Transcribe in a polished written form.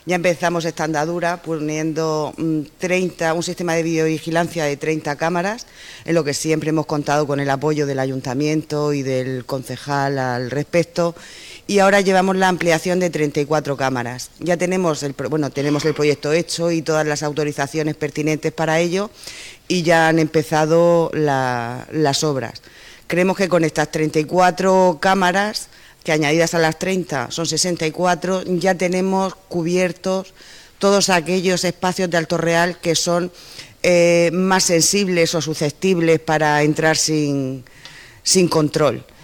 Ya empezamos esta andadura poniendo un sistema de videovigilancia de 30 cámaras, en lo que siempre hemos contado con el apoyo del ayuntamiento y del concejal al respecto. Y ahora llevamos la ampliación de 34 cámaras. Ya tenemos el proyecto hecho y todas las autorizaciones pertinentes para ello, y ya han empezado las obras. Creemos que con estas 34 cámaras, que añadidas a las 30 son 64, ya tenemos cubiertos todos aquellos espacios de Alto Real que son más sensibles o susceptibles para entrar sin control.